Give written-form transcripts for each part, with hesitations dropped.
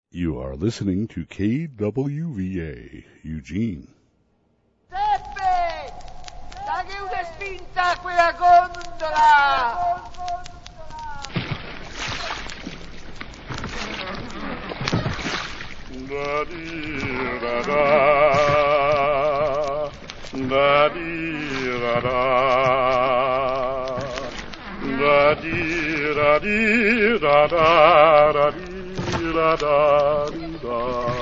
You are listening to KWVA, Eugene. Peppe! Dagli una spinta a quella gondola! Da-dee-da-da, da-dee-da-da, da-dee-da-dee-da-da, da-dee-da-da-dee-da.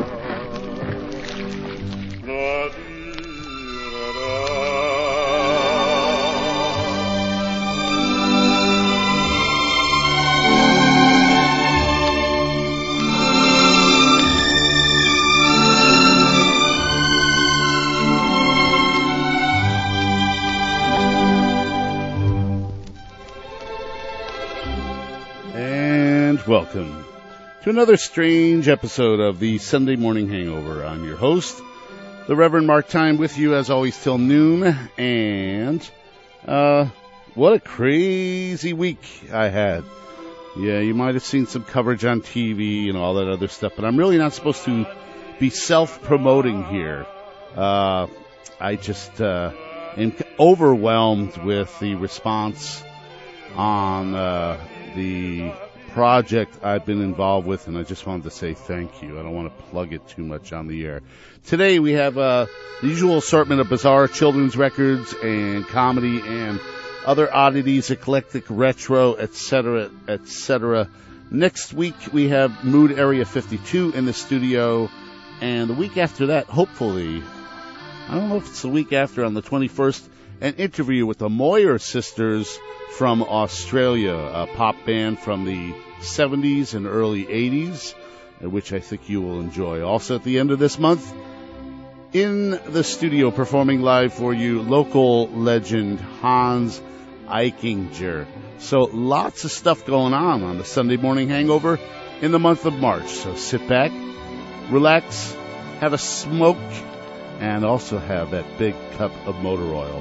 And welcome to another strange episode of the Sunday Morning Hangover. I'm your host, the Reverend Mark Time, with you as always till noon. And what a crazy week I had. Yeah, you might have seen some coverage on TV and all that other stuff, but I'm really not supposed to be self-promoting here. I just am overwhelmed with the response on the project I've been involved with, and I just wanted to say thank you. I don't want to plug it too much on the air. Today we have the usual assortment of bizarre children's records and comedy and other oddities, eclectic, retro, etc., etc. Next week we have Mood Area 52 in the studio, and the week after that, hopefully, I don't know if it's the week after, on the 21st, an interview with the Moyer sisters from Australia, a pop band from the 70s and early 80s, which I think you will enjoy. Also at the end of this month, in the studio performing live for you, local legend Hans Eichinger. So lots of stuff going on the Sunday Morning Hangover in the month of March. So sit back, relax, have a smoke, and also have that big cup of motor oil.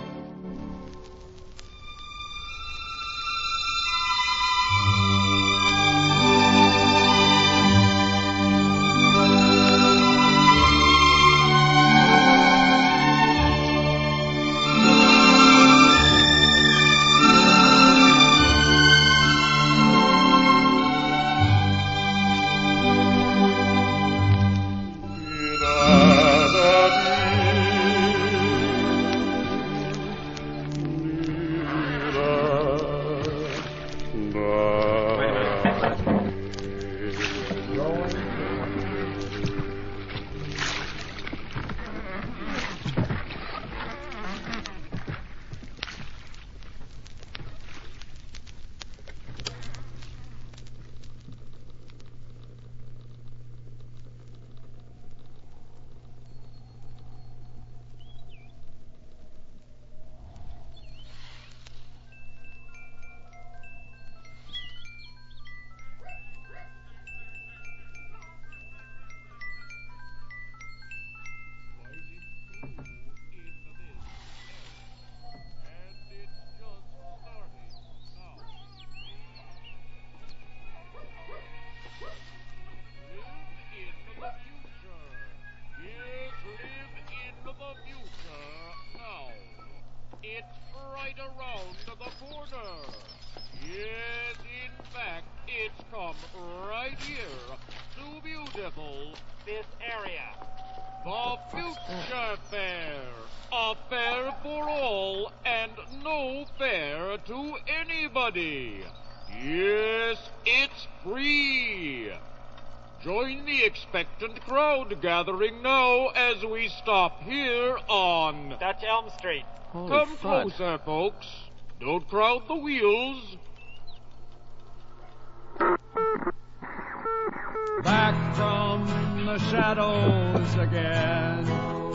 Expectant crowd gathering now as we stop here on Dutch Elm Street. Holy Come crud. Closer, folks. Don't crowd the wheels. Back from the shadows again,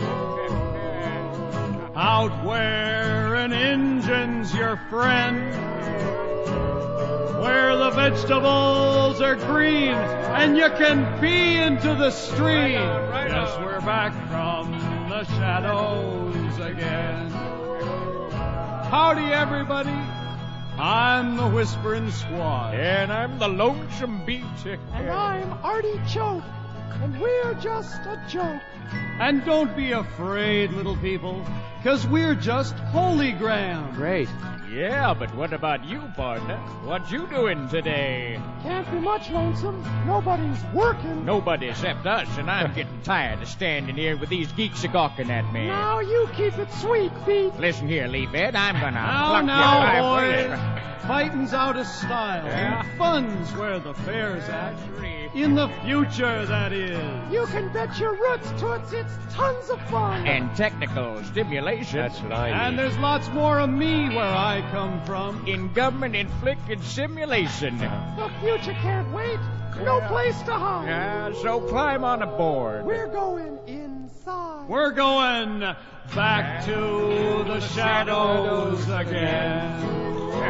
out where an engine's your friend, where the vegetables are green and you can pee into the stream. Yes, we're back from the shadows again. Howdy, everybody. I'm the Whispering Squad. And I'm the Lonesome Beach. And I'm Artie Choke, and we're just a joke. And don't be afraid, little people, 'cause we're just holy ground. Great. Yeah, but what about you, partner? What you doing today? Can't be much, Lonesome. Nobody's working. Nobody except us, and I'm getting tired of standing here with these geeks a-gawking at me. Now you keep it sweet, Pete. Listen here, Leafhead, I'm gonna Now, pluck now, your boys. eye. Fighting's out of style. Yeah. And fun's where the fair's at. In the future, that is. You can bet your roots, Toots. It's tons of fun. And technical stimulation. That's what I And need. there's lots more of me where I come from. In government-inflicted simulation. The future can't wait. No place to hide. So climb on aboard. We're going inside. We're going back to the shadows again.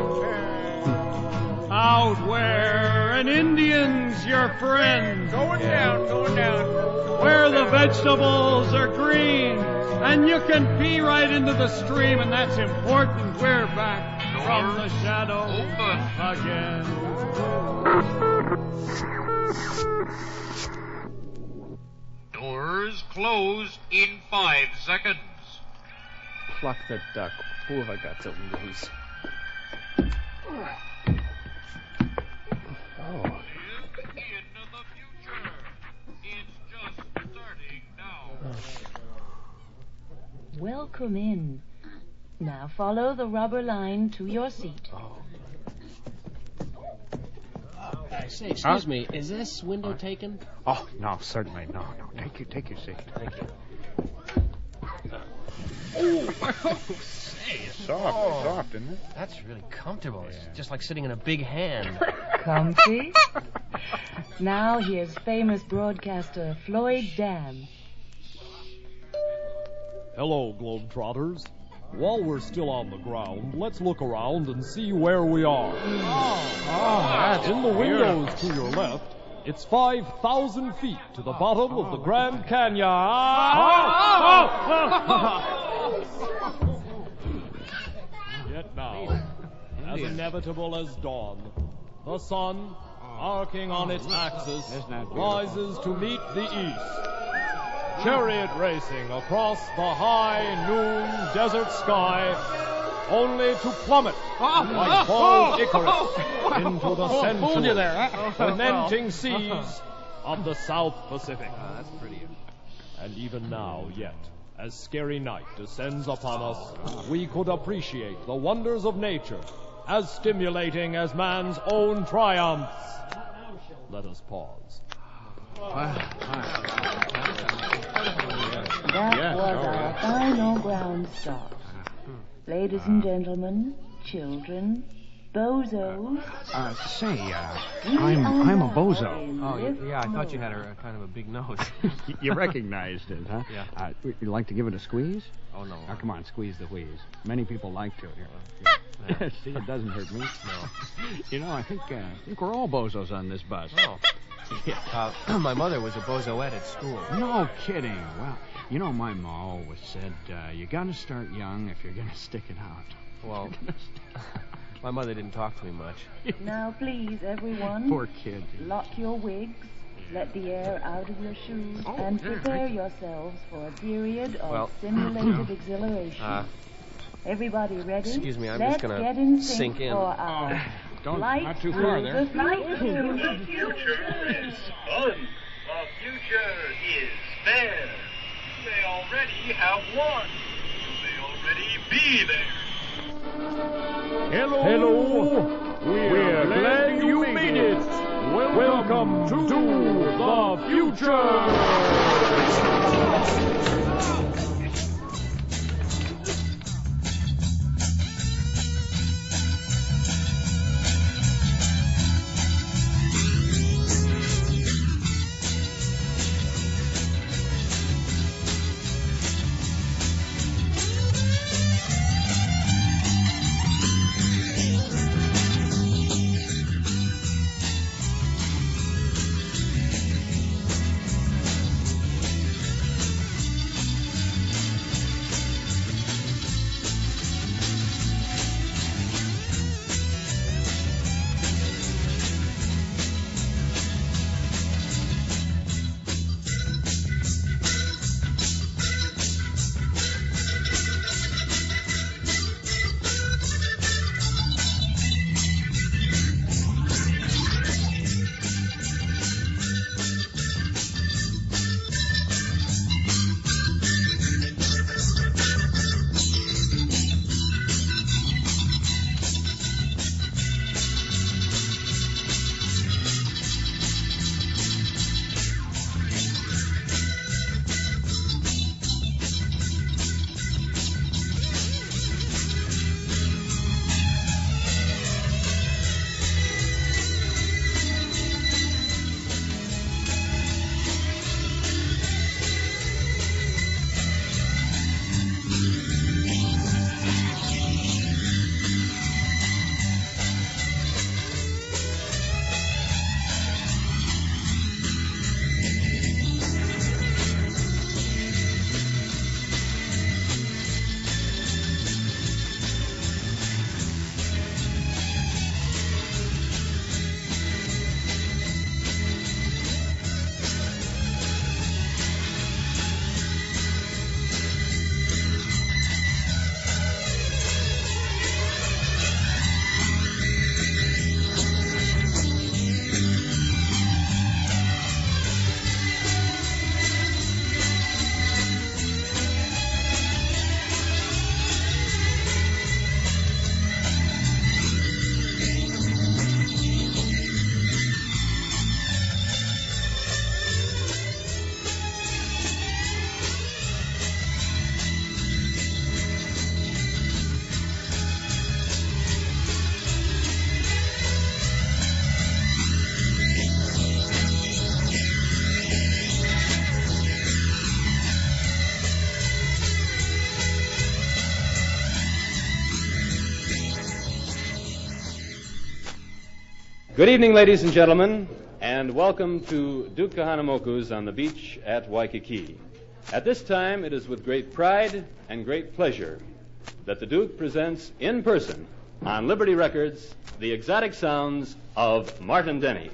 Out where an Indian's your friend. Going down. Where the vegetables are green. And you can pee right into the stream, and that's important. We're back from the shadow again. Doors closed in 5 seconds. Pluck the duck. Who have I got to lose? Oh. Here's the end of the future. It's just starting now. Welcome in. Now follow the rubber line to your seat. Say, excuse me, is this window taken? Oh, no, certainly. No. Take your seat. Thank you. Hey, it's soft, isn't it? That's really comfortable. It's just like sitting in a big hand. Comfy? Now here's famous broadcaster Floyd Dam. Hello, Globetrotters. While we're still on the ground, let's look around and see where we are. In the windows to your left, it's 5,000 feet to the bottom of the Grand Canyon. Yet now, as inevitable as dawn, the sun, arcing on its axis, rises to meet the east. Chariot racing across the high noon desert sky, only to plummet like bald Icarus into the sensual, fermenting seas of the South Pacific. That's pretty. And even now, yet, as scary night descends upon us, we could appreciate the wonders of nature, as stimulating as man's own triumphs. Let us pause. That was our final ground stop. Ladies and gentlemen, children, bozos. I'm a bozo. Oh, yeah, I thought you had a kind of a big nose. You recognized it, huh? Yeah. Would you like to give it a squeeze? Oh, no. Now, come on, squeeze the wheeze. Many people like to. Yeah. See, it doesn't hurt me. No. You know, I think we're all bozos on this bus. Oh. My mother was a bozoette at school. No kidding. Well, you know, my ma always said, you gotta start young if you're gonna stick it out. Well, my mother didn't talk to me much. Now please, everyone, Poor kid. lock your wigs, let the air out of your shoes, and prepare yourselves for a period of simulated exhilaration. Everybody ready? Excuse me, I'm Let's just gonna get in sink in. for our flight not too through far there. the flight The future is fun. The future is fair. They already have won. They already be there. Hello. We're glad you made it. Welcome to the future. Good evening, ladies and gentlemen, and welcome to Duke Kahanamoku's on the beach at Waikiki. At this time, it is with great pride and great pleasure that the Duke presents in person on Liberty Records the exotic sounds of Martin Denny.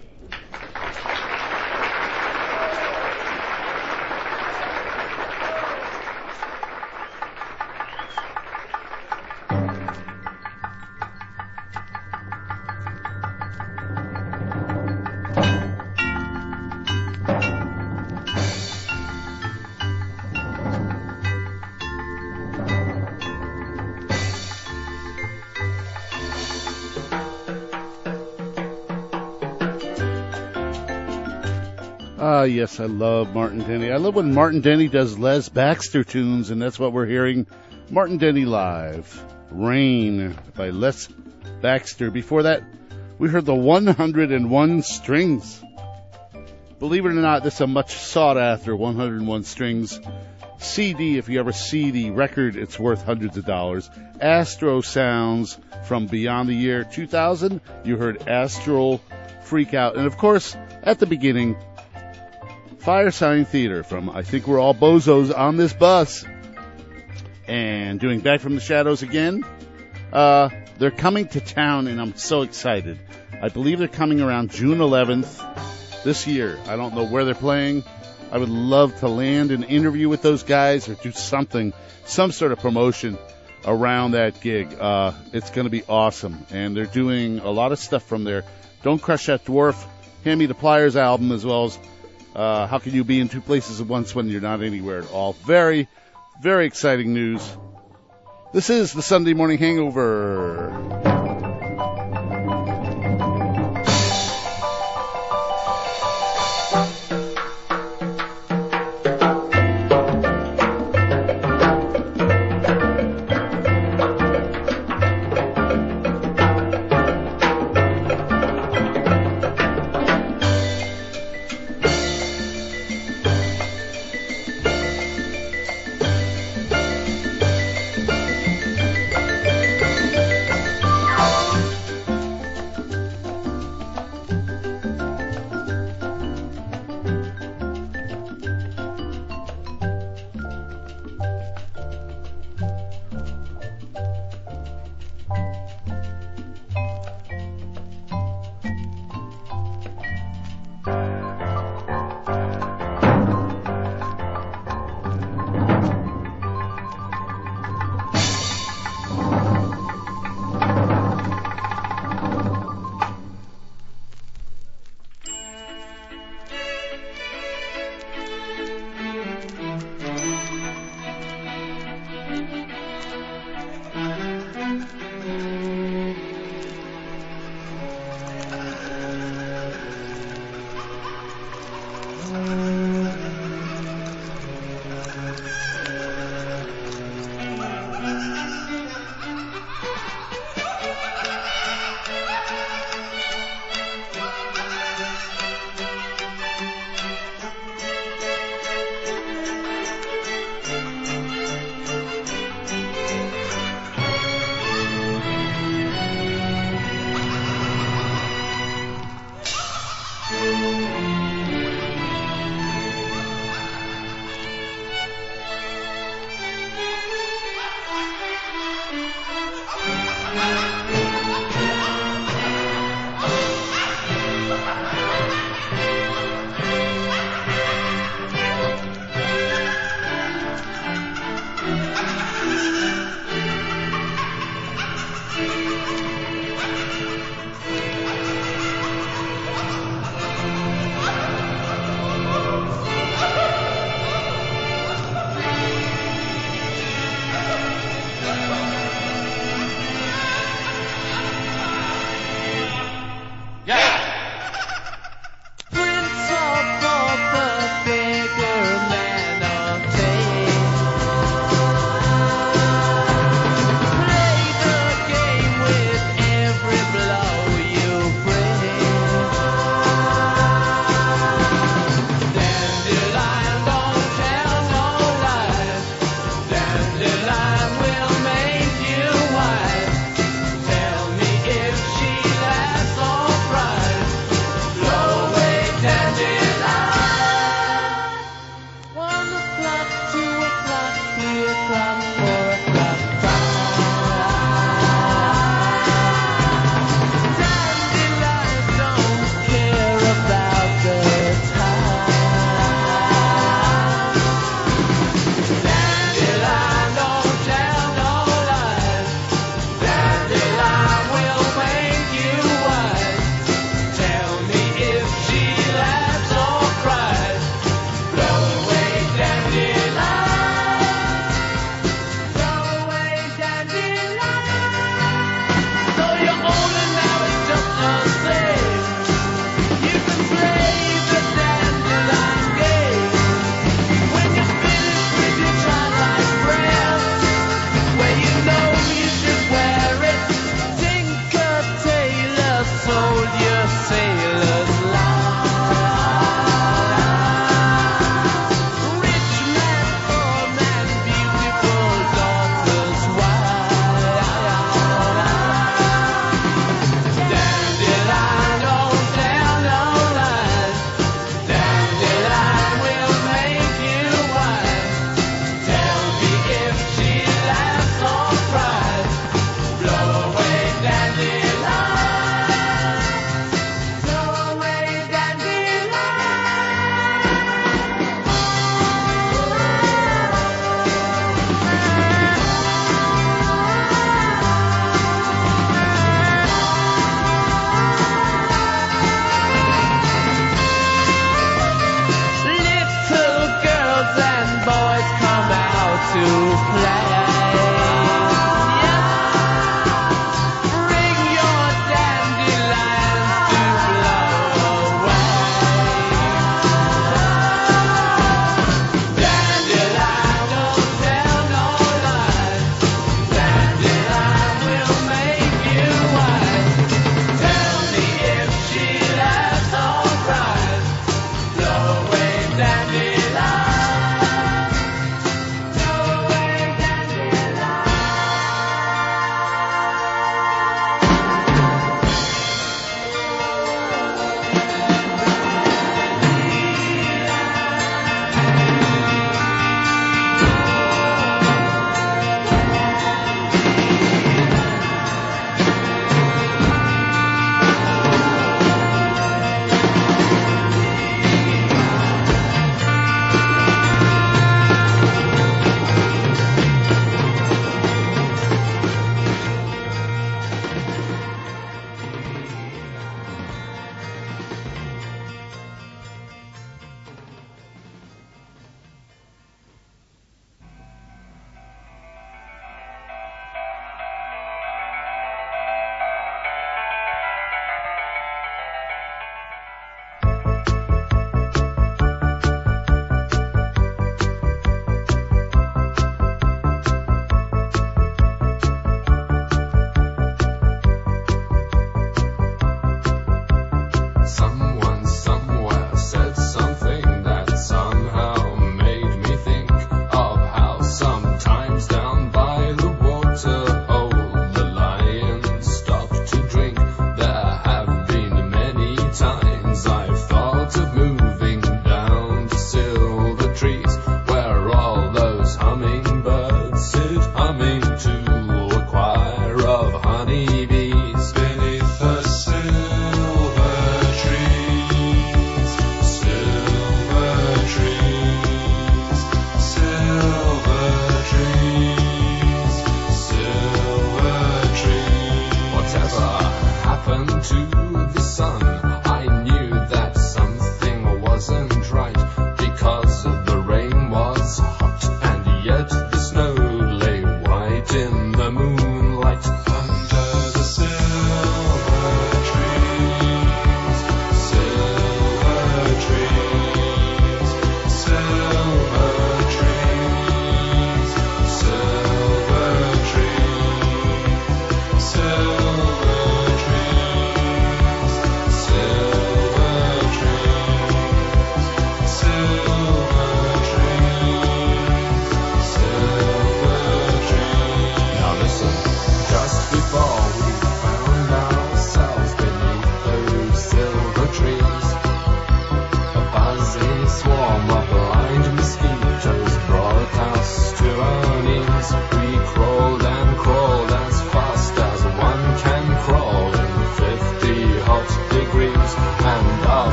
Yes, I love Martin Denny. I love when Martin Denny does Les Baxter tunes, and that's what we're hearing. Martin Denny live. Rain by Les Baxter. Before that, we heard the 101 Strings. Believe it or not, this is a much sought-after 101 Strings CD. If you ever see the record, it's worth hundreds of dollars. Astro Sounds from beyond the year 2000. You heard Astral Freak Out. And, of course, at the beginning, Firesign Theater from I Think We're All Bozos on This Bus. And doing Back from the Shadows again. They're coming to town, and I'm so excited. I believe they're coming around June 11th this year. I don't know where they're playing. I would love to land an interview with those guys or do something, some sort of promotion around that gig. It's going to be awesome. And they're doing a lot of stuff from their Don't Crush That Dwarf, Hand Me the Pliers album, as well as How Can You Be in Two Places at Once When You're Not Anywhere at All. Very, very exciting news. This is the Sunday Morning Hangover.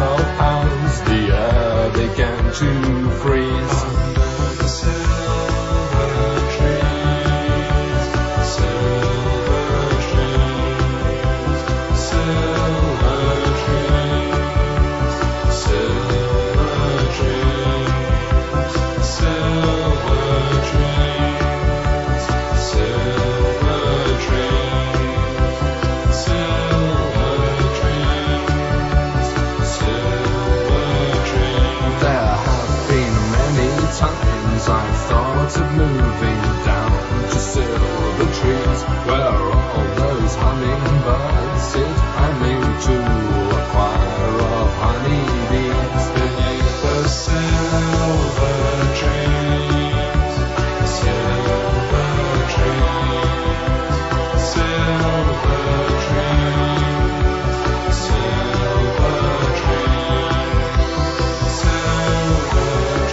of hours, the air began to freeze. Under the silver trees, silver trees, silver trees, silver trees, silver trees, silver trees, silver trees. There have been many times I've thought of moving down to silver trees, where all those hummingbirds sit humming to a choir of honeybees beneath the silver trees, silver trees, silver trees, silver trees, silver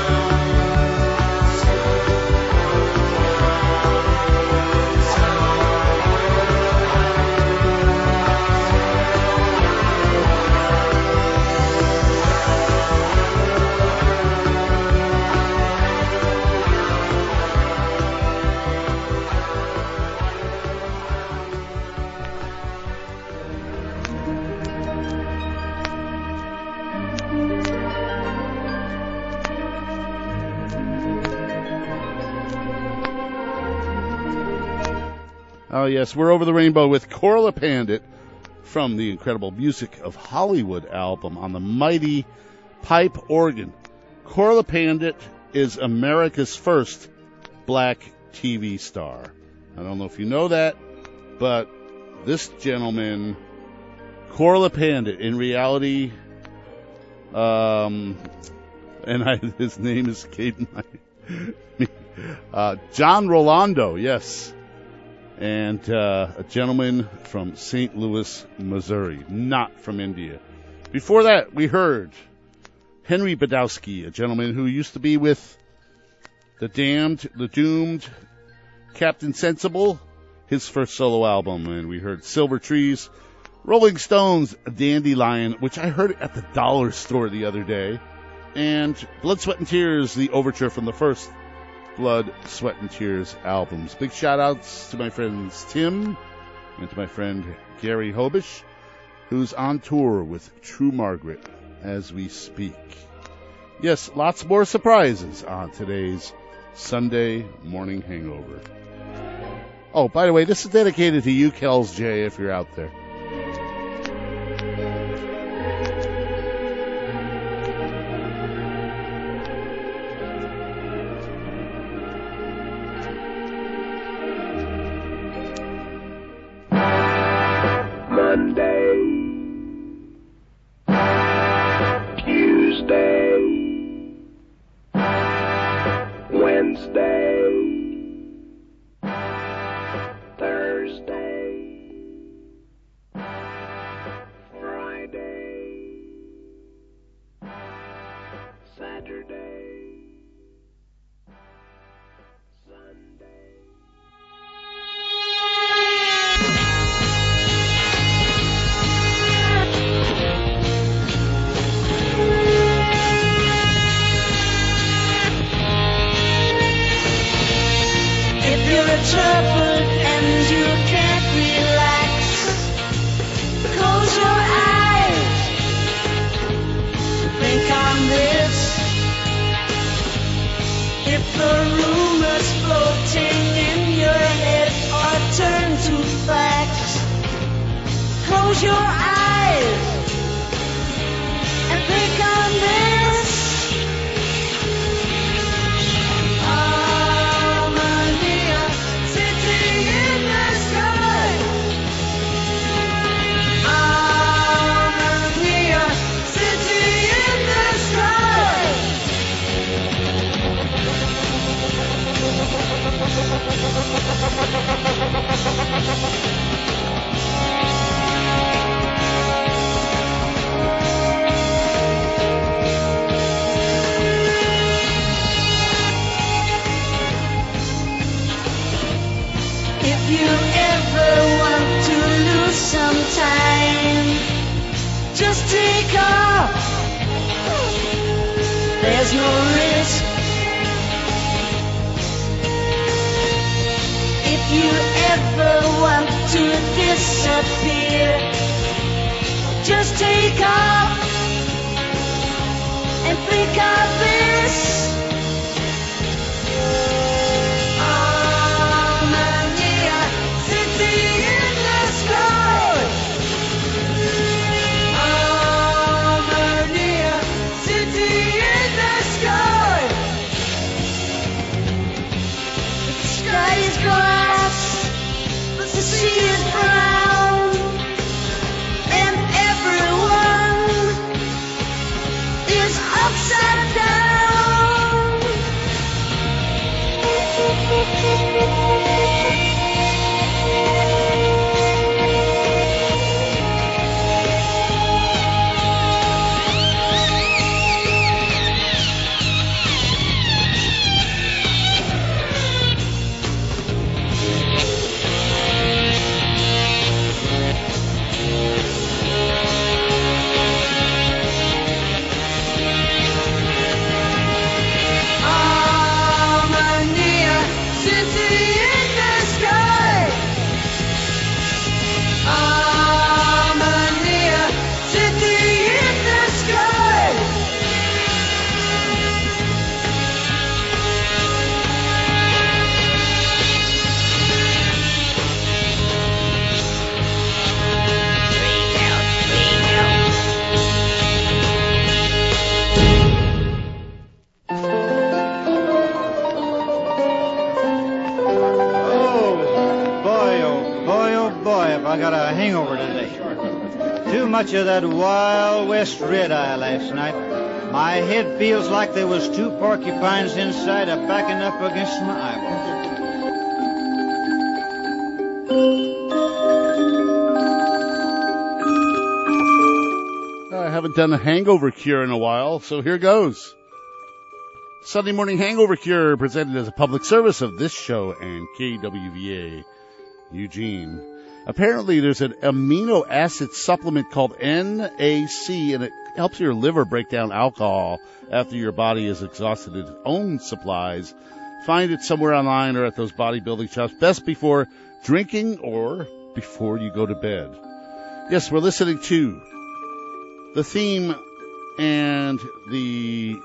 Oh, yes, we're over the rainbow with Corla Pandit from the incredible Music of Hollywood album on the mighty pipe organ. Corla Pandit is America's first black TV star. I don't know if you know that, but this gentleman, Corla Pandit, in reality, his name is Caden. John Rolando, yes. And a gentleman from St. Louis, Missouri, not from India. Before that, we heard Henry Badowski, a gentleman who used to be with the Damned, the Doomed, Captain Sensible, his first solo album. And we heard Silver Trees, Rolling Stones, Dandelion, which I heard at the dollar store the other day, and Blood, Sweat, and Tears, the overture from the first Blood, Sweat, and Tears albums. Big shout-outs to my friends Tim and to my friend Gary Hobish, who's on tour with True Margaret as we speak. Yes, lots more surprises on today's Sunday Morning Hangover. Oh, by the way, this is dedicated to you, Kells J, if you're out there. Monday, Tuesday, Wednesday, Thursday, Friday, Saturday, Sunday. If you're troubled and you can't relax, close your eyes, think on this. If the rumors floating in your head are turned to facts, close your eyes and think on this. there's no risk. If you ever want to disappear, just take off and think of this. The sea is brown, and everyone is upside down. I got a hangover today. Too much of that Wild West red-eye last night. My head feels like there was two porcupines inside backing up against my eyeballs. I haven't done a hangover cure in a while, so here goes. Sunday Morning Hangover Cure, presented as a public service of this show and KWVA Eugene. Apparently, there's an amino acid supplement called NAC, and it helps your liver break down alcohol after your body has exhausted its own supplies. Find it somewhere online or at those bodybuilding shops, best before drinking or before you go to bed. Yes, we're listening to the theme and the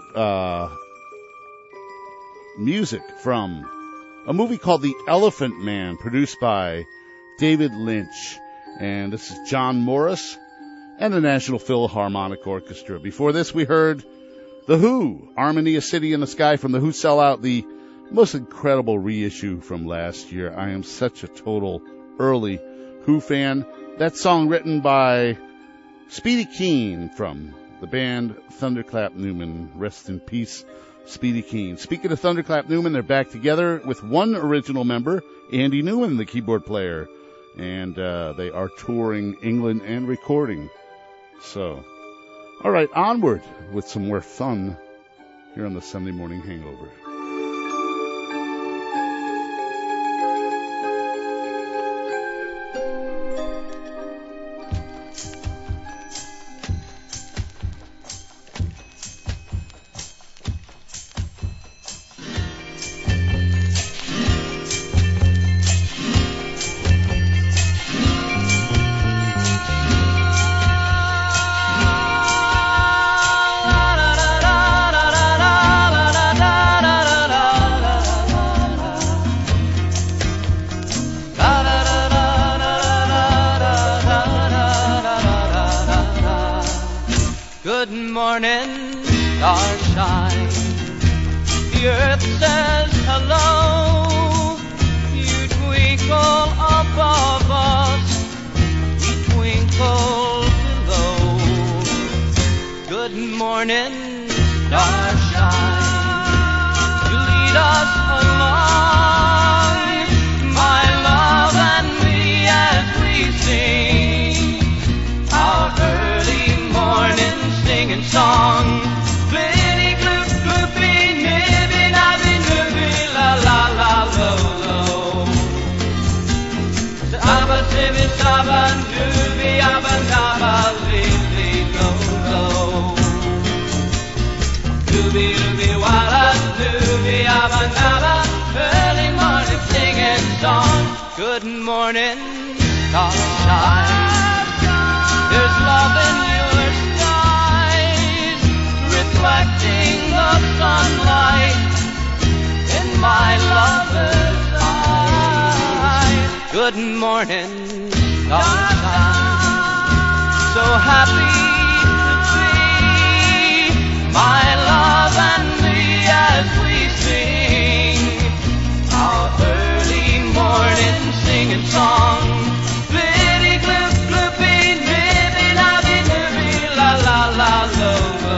music from a movie called The Elephant Man, produced by David Lynch. And this is John Morris and the National Philharmonic Orchestra. Before this, we heard The Who, Armonia City in the Sky from the Who Sell Out, the most incredible reissue from last year. I am such a total early Who fan. That song written by Speedy Keen from the band Thunderclap Newman. Rest in peace, Speedy Keen. Speaking of Thunderclap Newman, they're back together with one original member, Andy Newman, the keyboard player. And they are touring England and recording. So, all right, onward with some more fun here on the Sunday Morning Hangover. Do Ooby ooby walla dooby abba nabba, early morning singing song. Good morning, sunshine. There's love in your skies, reflecting the sunlight in my lover's eyes. Good morning, sunshine. So happy to be my love and me as we sing our early morning singing song. Blitty gloop gloopy nibby nabby nibby la la la lo lo.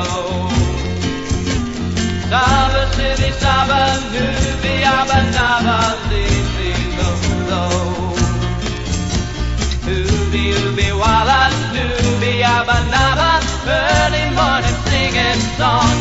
Saba sibby saba nubby abba nabba lily lo lo. Ooby ooby walla dooby abba nabba, early morning singing song.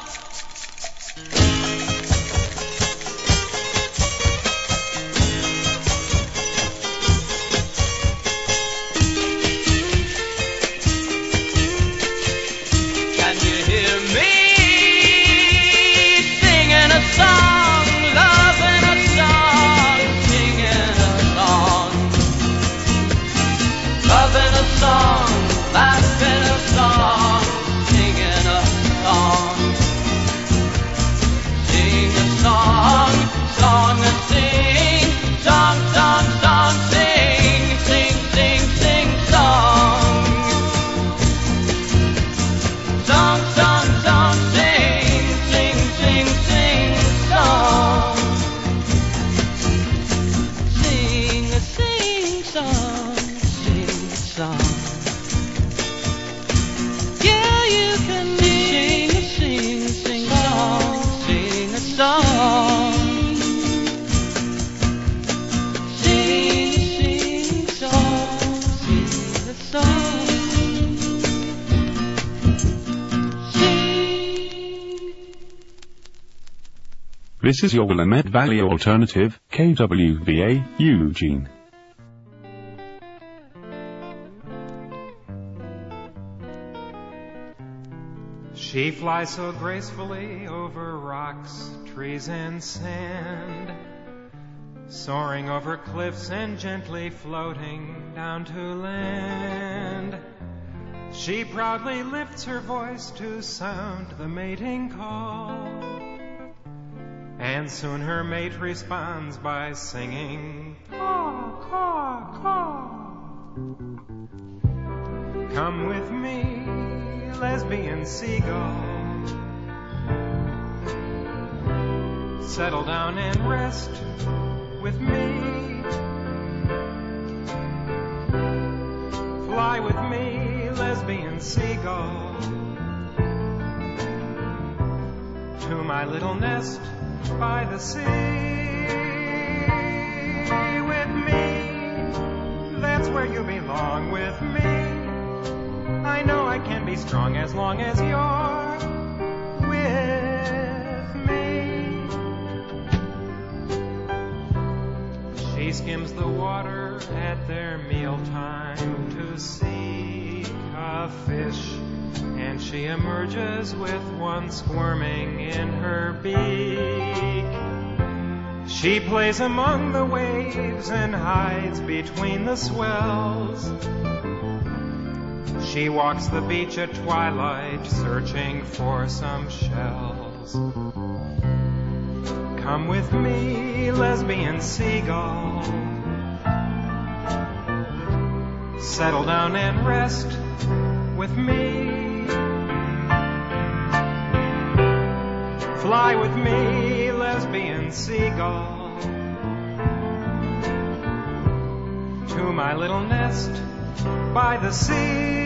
Can you hear me singing a song, loving a song, singing a song, loving a song, laughing a song, singing a song, sing a song, song and sing, song, song, song, sing, sing, sing, sing, song, song, song, song, sing, sing, sing, sing, song, sing a sing song, sing song. Yeah, you can sing a sing song, sing a song, sing song, sing a song. This is your Willamette Valley Alternative, KWVA, Eugene. She flies so gracefully over rocks, trees, and sand, soaring over cliffs and gently floating down to land. She proudly lifts her voice to sound the mating call, and soon her mate responds by singing, caw, caw, caw. Come with me, lesbian seagull, settle down and rest with me. Fly with me, lesbian seagull, to my little nest by the sea. With me, that's where you belong. With me, I know I can be strong as long as you're with me. She skims the water at their mealtime to seek a fish, and she emerges with one squirming in her beak. She plays among the waves and hides between the swells. She walks the beach at twilight, searching for some shells. Come with me, lesbian seagull, settle down and rest with me. Fly with me, lesbian seagull, to my little nest by the sea.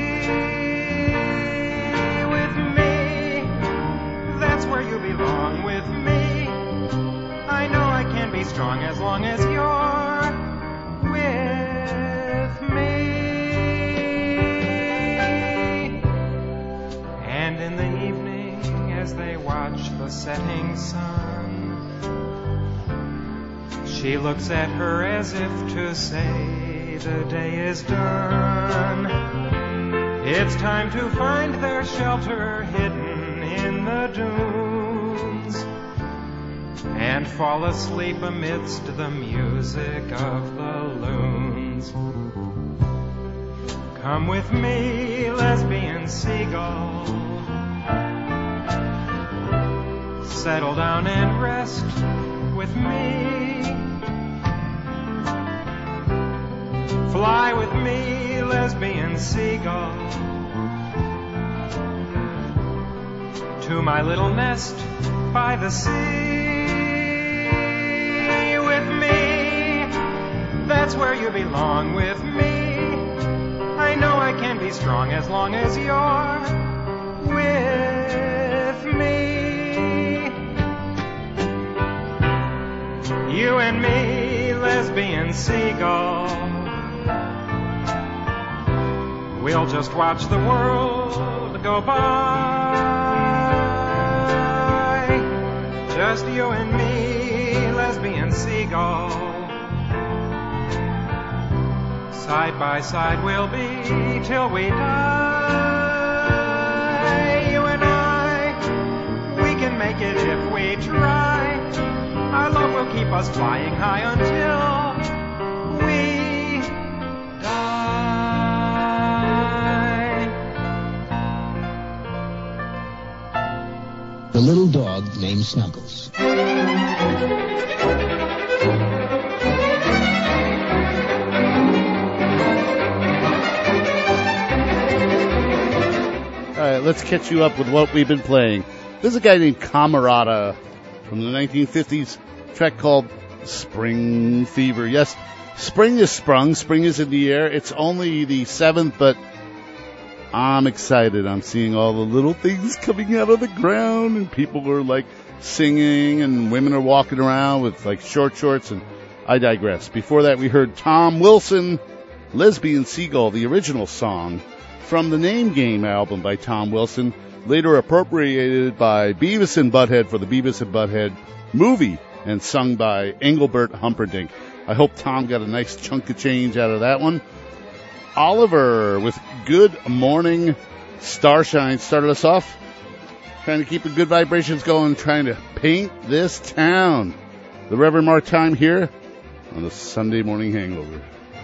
With me, that's where you belong. With me, I know I can be strong as long as you're with me. And in the evening, as they watch the setting sun, she looks at her as if to say the day is done. It's time to find their shelter hidden in the dunes. and fall asleep amidst the music of the loons. Come with me, lesbian seagull. Settle down and rest with me. Fly with me, lesbian seagull, to my little nest by the sea. With me, that's where you belong. With me, I know I can be strong as long as you're with me. You and me, lesbian seagull, we'll just watch the world go by. Just you and me, lesbian seagull. Side by side we'll be till we die. You and I, we can make it if we try. Our love will keep us flying high until we die. The little dog named Snuggles. All right, let's catch you up with what we've been playing. There's a guy named Camarada from the 1950s, track called Spring Fever. Yes, spring is sprung. Spring is in the air. It's only the 7th, but I'm excited. I'm seeing all the little things coming out of the ground, and people are like singing, and women are walking around with like short shorts, and I digress. Before that, we heard Tom Wilson, Lesbian Seagull, the original song from the Name Game album by Tom Wilson, later appropriated by Beavis and Butthead for the Beavis and Butthead movie and sung by Engelbert Humperdinck. I hope Tom got a nice chunk of change out of that one. Oliver with Good Morning Starshine started us off, trying to keep the good vibrations going, trying to paint this town. The Reverend Mark Time here on the Sunday Morning Hangover.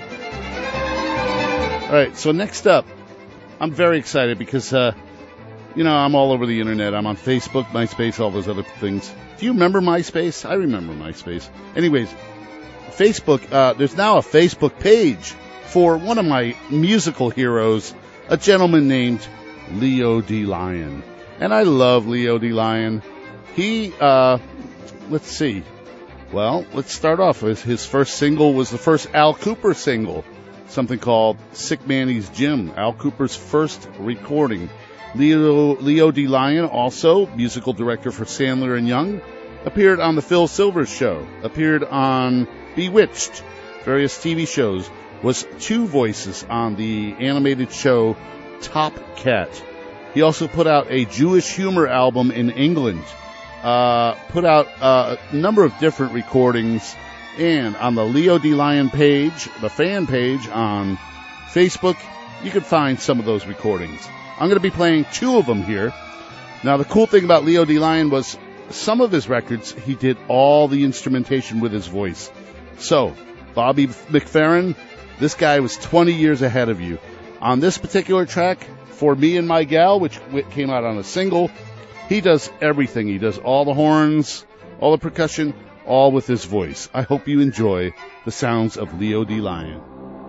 All right, so next up, I'm very excited because, I'm all over the internet. I'm on Facebook, MySpace, all those other things. Do you remember MySpace? I remember MySpace. Anyways, Facebook, there's now a Facebook page for one of my musical heroes, a gentleman named Leo D. Lyon. And I love Leo D. Lyon. He, let's see. Well, let's start off with his first single was the first Al Cooper single, something called Sick Manny's Gym, Al Cooper's first recording. Leo D. Lyon, also musical director for Sandler and Young, appeared on The Phil Silvers Show, appeared on Bewitched, various TV shows, was two voices on the animated show Top Cat. He also put out a Jewish humor album in England, put out a number of different recordings, and on the Leo D. Lyon page, the fan page on Facebook, you can find some of those recordings. I'm going to be playing two of them here. Now, the cool thing about Leo D. Lyon was some of his records, he did all the instrumentation with his voice. So, Bobby McFerrin, this guy was 20 years ahead of you. On this particular track, For Me and My Gal, which came out on a single, he does everything. He does all the horns, all the percussion, all with his voice. I hope you enjoy the sounds of Leo D. Lyon.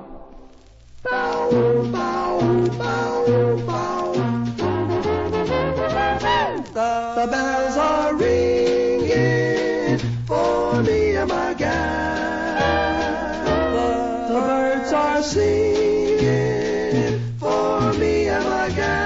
The bells are ringing for me and my gal. The birds are singing for me and my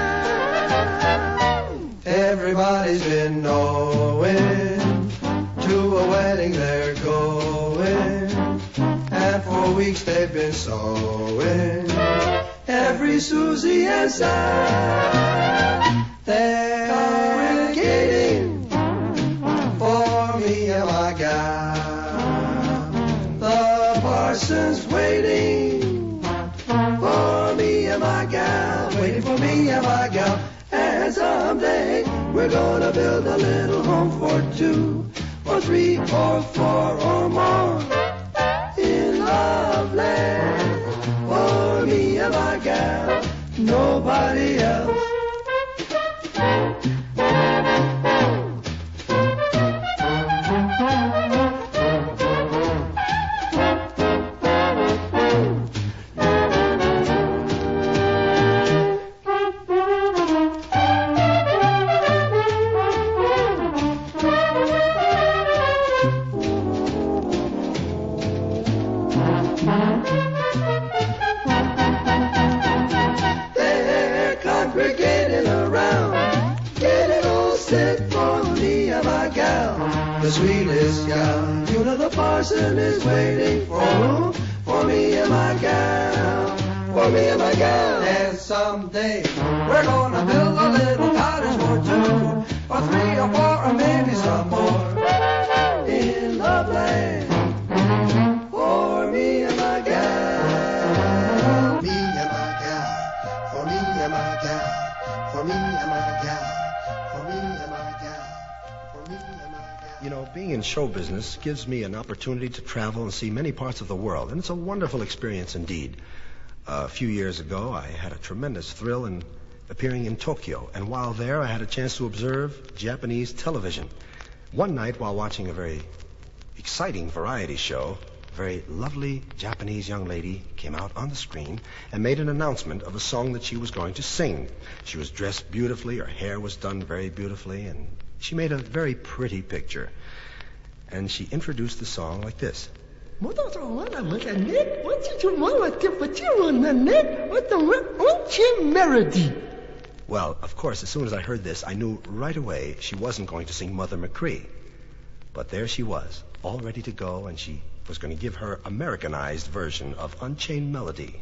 gal. Everybody's been knowing to a wedding they're going, and for weeks they've been sewing every Susie and Sam. They're congregating for me and my gal. The parson's waiting for me and my gal, waiting for me and my gal. And someday we're gonna build a little home for two. For or 3 or 4 or more. In love land, for me and my gal, nobody else. They're congregating around, getting all set for me and my gal, the sweetest gal. You know the parson is waiting for me and my gal, for me and my gal. And someday we're gonna build a little cottage for 2, or 3 or 4 or maybe some more. In Love Land, for me and my gal, me and my gal, for me and my gal, for me and my gal, for me and my gal, for me and my gal. You know, being in show business gives me an opportunity to travel and see many parts of the world, and it's a wonderful experience indeed. A few years ago, I had a tremendous thrill in appearing in Tokyo, and while there, I had a chance to observe Japanese television. One night, while watching a very exciting variety show, a very lovely Japanese young lady came out on the screen and made an announcement of a song that she was going to sing. She was dressed beautifully, her hair was done very beautifully, and she made a very pretty picture. And she introduced the song like this. Well, of course, as soon as I heard this, I knew right away she wasn't going to sing Mother McCree. But there she was, all ready to go, and she was going to give her Americanized version of Unchained Melody.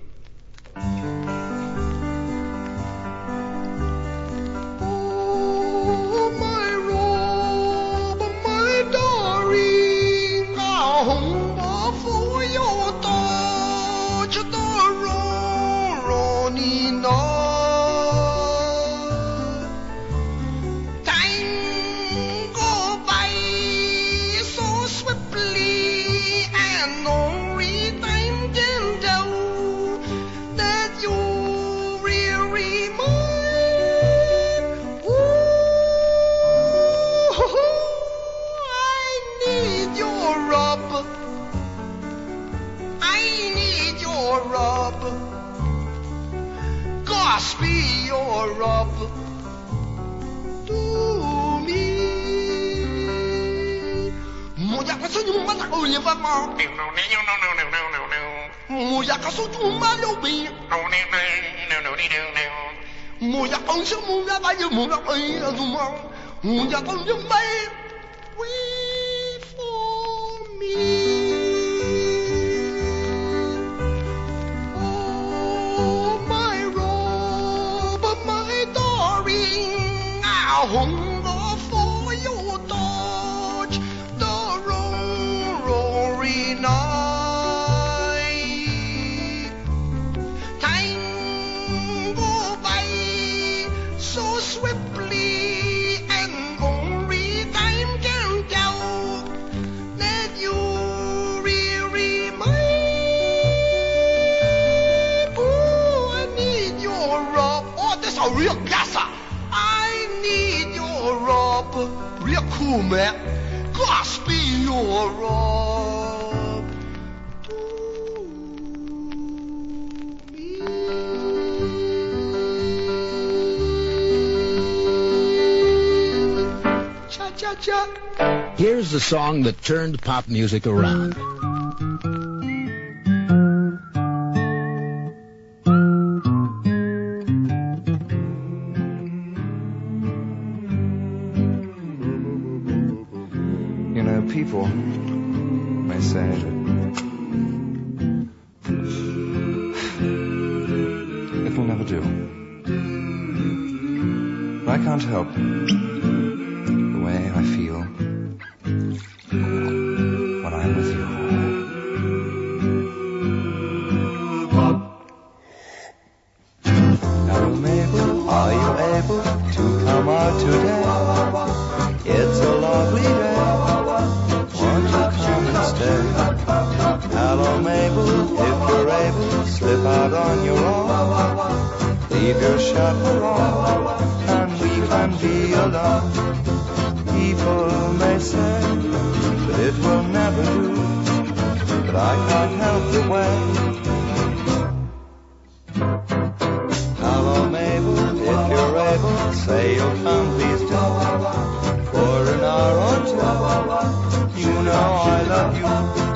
Here's the song that turned pop music around. You know, people may say that it will never do. But I can't help the way I feel when I'm with you. Now, Mabel, are you able to come out today? It's a lovely day. on your own. Leave your chaperone, and we can be alone. People may say that it will never do, but I can't help the way. Hello, Mabel, if you're able, say you'll come, please do. For an hour or two, you know I love you.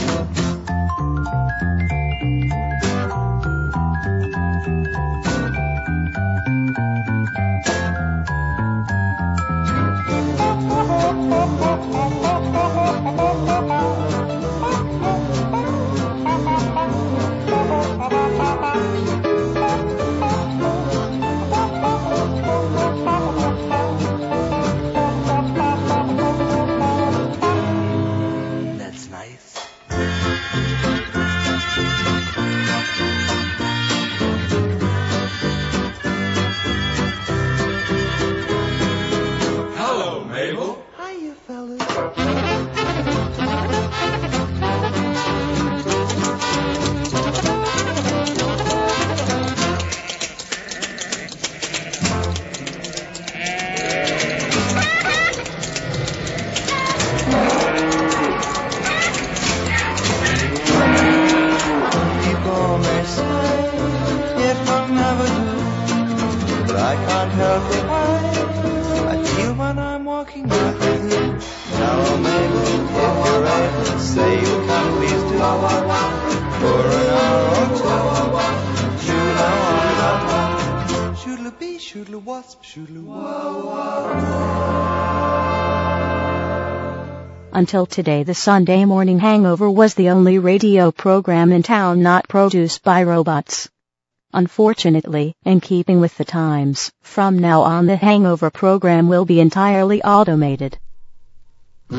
Until today, the Sunday Morning Hangover was the only radio program in town not produced by robots. Unfortunately, in keeping with the times, from now on the Hangover program will be entirely automated. All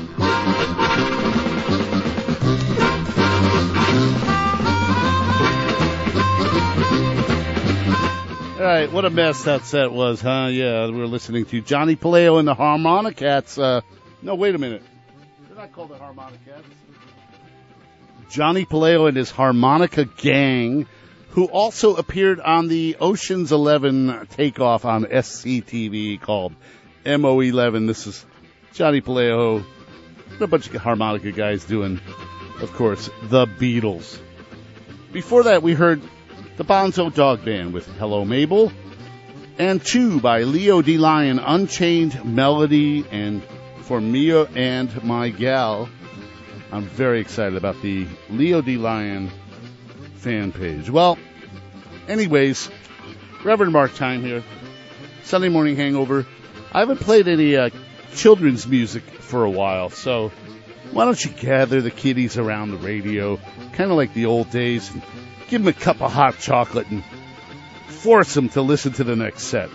right, what a mess that set was, huh? Yeah, we were listening to Johnny Paleo and the Harmonicats. No, wait a minute. They're not called the Harmonicats. Johnny Paleo and his harmonica gang, who also appeared on the Ocean's 11 takeoff on SCTV called MO11. This is Johnny Paleo and a bunch of harmonica guys doing, of course, the Beatles. Before that, we heard the Bonzo Dog Band with Hello Mabel, and Two by Leo D. Lion, Unchained Melody, and For Mia and My Gal. I'm very excited about the Leo D. Lion fan page. Well, anyways, Reverend Mark Time here, Sunday Morning Hangover. I haven't played any children's music for a while, so why don't you gather the kiddies around the radio, kind of like the old days, and give them a cup of hot chocolate and force them to listen to the next set.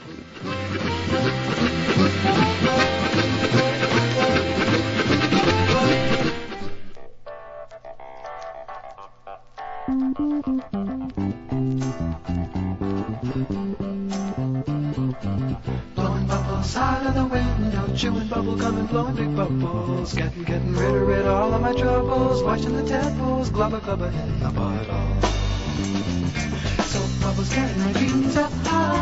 Blowing bubbles out of the window, chewing bubble gum and blowing big bubbles, getting rid of all of my troubles, watching the tadpoles glubber glubber in the bottle. Soap bubbles getting my dreams up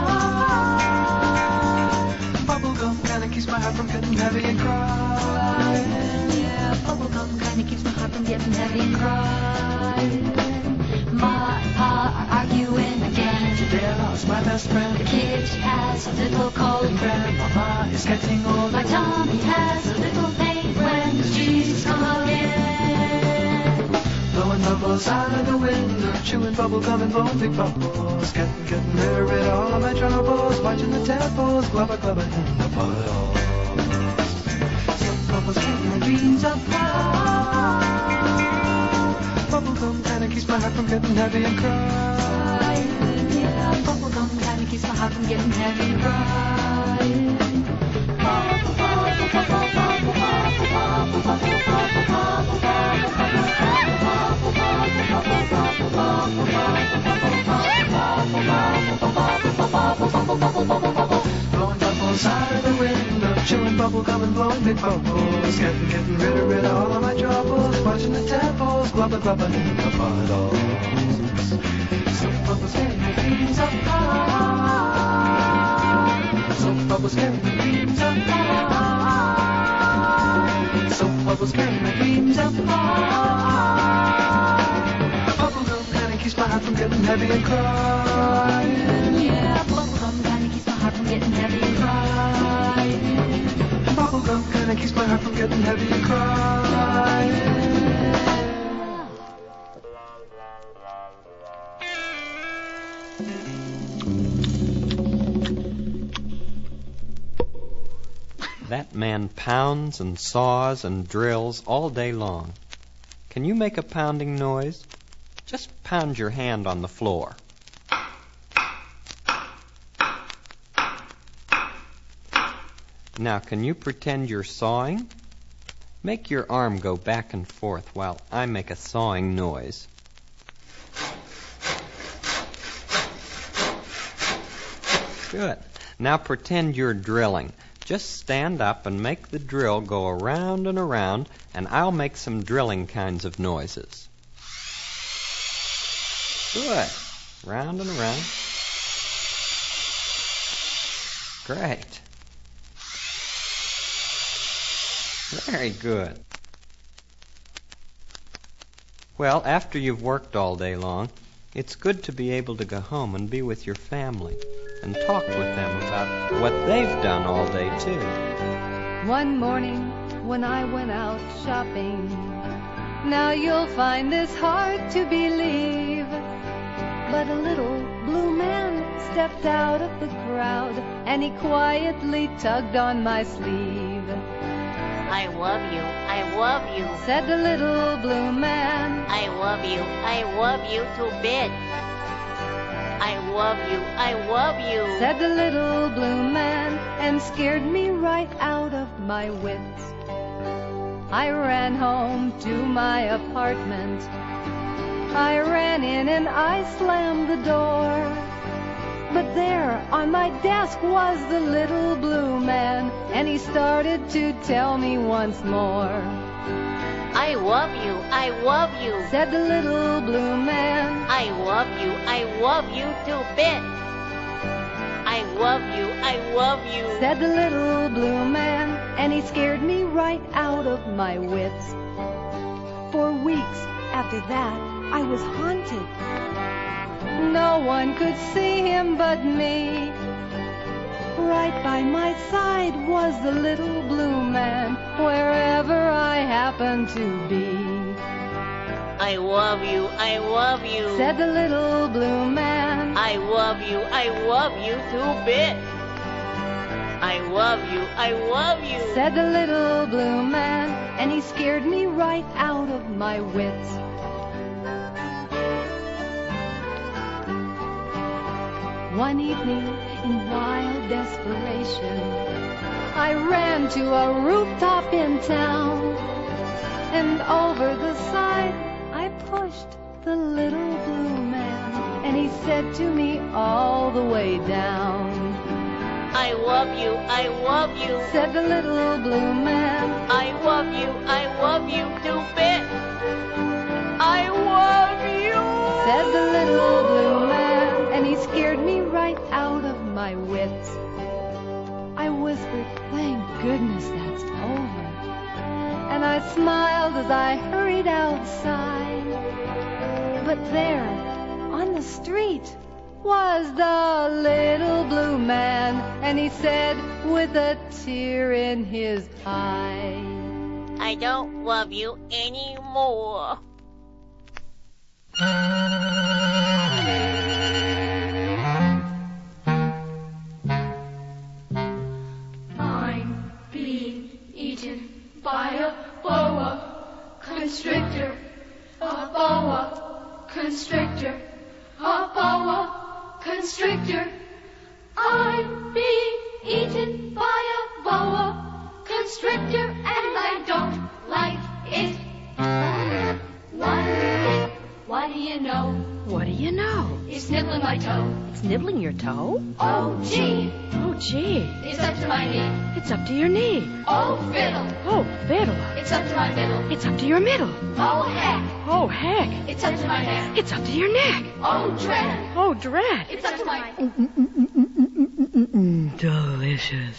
high. Bubble gum kinda keeps my heart from getting heavy and crying. Yeah, bubble gum kinda keeps my heart from getting heavy and crying. Ma and Pa are arguing again. Today I lost my best friend. The kid has a little cold. And Grandmama is getting old. My tummy has a little pain. When does Jesus come again? Blowing bubbles out of the window, chewing bubble gum and blowing big bubbles, getting rid of all of my troubles, watching the tadpoles glubber glubber in the puddles. Some bubbles keep my dreams up high. Bubble gum kinda keeps my heart from getting heavy and crying. Yeah, bubble gum kinda keeps my heart from getting heavy and crying. Blowing bubbles out of the window, chewing bubble gum and blowing big bubbles, getting rid of all of my troubles, watching the tadpoles glubber glubber in the puddles. Some bubbles carrying the dreams of pie. Soap bubbles carrying the dreams of pie. Soap bubbles carrying the dreams of pie. Bubblegum kind of keeps my heart from getting heavy and crying. Yeah, bubblegum kind of keeps my heart from getting heavy and crying. Bubblegum kind of keeps my heart from getting heavy and crying. That man pounds and saws and drills all day long. Can you make a pounding noise? Just pound your hand on the floor. Now, can you pretend you're sawing? Make your arm go back and forth while I make a sawing noise. Good. Now pretend you're drilling. Just stand up and make the drill go around and around, and I'll make some drilling kinds of noises. Good. Round and around. Great. Very good. Well, after you've worked all day long, it's good to be able to go home and be with your family and talk with them about what they've done all day, too. One morning when I went out shopping, now you'll find this hard to believe, but a little blue man stepped out of the crowd and he quietly tugged on my sleeve. I love you, said the little blue man. I love you to bed. I love you, said the little blue man, and scared me right out of my wits. I ran home to my apartment. I ran in and I slammed the door. But there on my desk was the little blue man, and he started to tell me once more. I love you, said the little blue man. I love you to bed. I love you, said the little blue man, and he scared me right out of my wits. For weeks after that, I was haunted. No one could see him but me. Right by my side was the little blue man, wherever I happened to be. I love you, said the little blue man. I love you to bed. I love you, said the little blue man, and he scared me right out of my wits. One evening, in wild desperation, I ran to a rooftop in town, and over the side I pushed the little blue man, and he said to me all the way down, I love you, said the little blue man. I love you to bed. I love you, said the little blue man, and he scared me right out of my wits. I whispered, thank goodness that's over, and I smiled as I hurried outside. But there, on the street, was the little blue man, and he said with a tear in his eye, I don't love you anymore. I'm being eaten by a boa constrictor, a boa constrictor, a boa constrictor. I'm being eaten by a boa constrictor, and I don't like it. What do you know? What do you know? It's nibbling my toe. It's nibbling your toe? Oh, gee. Oh, gee. It's up to my knee. It's up to your knee. Oh, fiddle. Oh, fiddle. It's up to my middle. It's up to your middle. Oh, heck. Oh, heck. It's up to my neck. It's up to your neck. Oh, dread. Oh, dread. It's up to my... Delicious.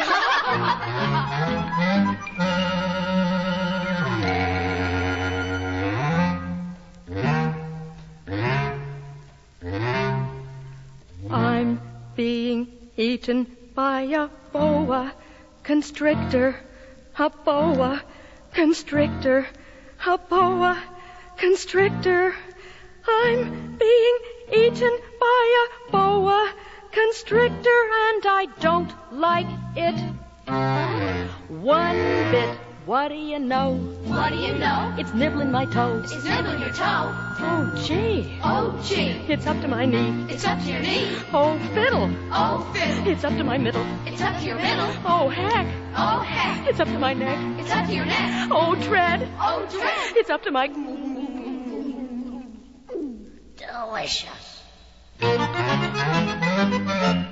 I'm being eaten by a boa constrictor. A boa constrictor. A boa constrictor. I'm being eaten by a boa constrictor, and I don't like it one bit. What do you know? What do you know? It's nibbling my toes. It's nibbling your toe. Oh, gee. Oh, gee. It's up to my knee. It's up to your knee. Oh, fiddle. Oh, fiddle. It's up to my middle. It's up to your middle. Oh, heck. Oh, heck. It's up to my neck. It's up to your neck. Oh, dread. Oh, dread. It's up to my... Delicious.